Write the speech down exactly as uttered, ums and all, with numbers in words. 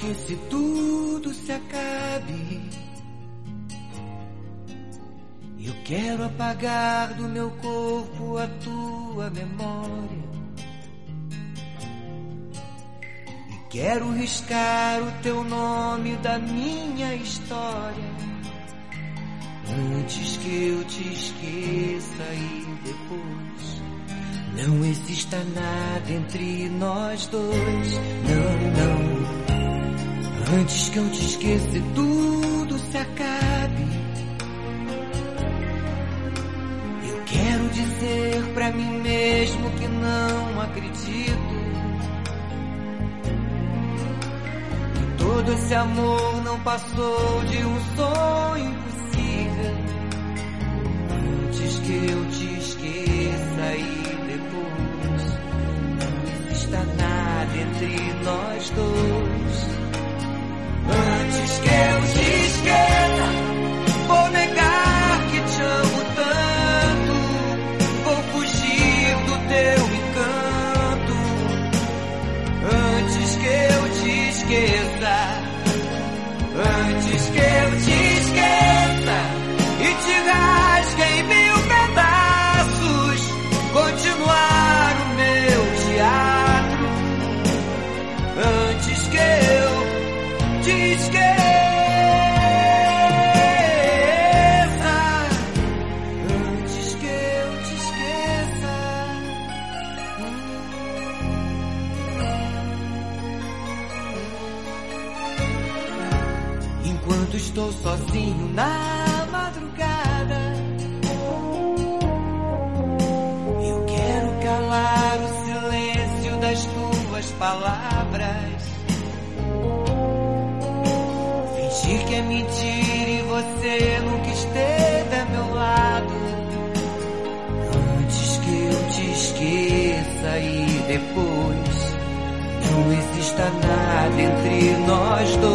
que esse tudo se acabe. Eu quero apagar do meu corpo a tua memória. E quero riscar o teu nome da minha história. Antes que eu te esqueça e depois não exista nada entre nós dois. Não, não. Antes que eu te esqueça e tudo se acabe. Eu quero dizer pra mim mesmo que não acredito. Que todo esse amor não passou de um sonho. Antes que eu te esqueça e depois não exista nada entre nós dois. Antes que eu te esqueça, vou negar que te amo tanto. Vou fugir do teu encanto. Antes que eu te esqueça, antes que eu te esqueça e te rasgue em mil pedaços, continuar o meu teatro. Antes que eu te esqueça, antes que eu te esqueça. Enquanto estou sozinho na madrugada, eu quero calar o silêncio das tuas palavras. Fingir que é mentira e você nunca esteve a meu lado. Antes que eu te esqueça e depois não exista nada entre nós dois.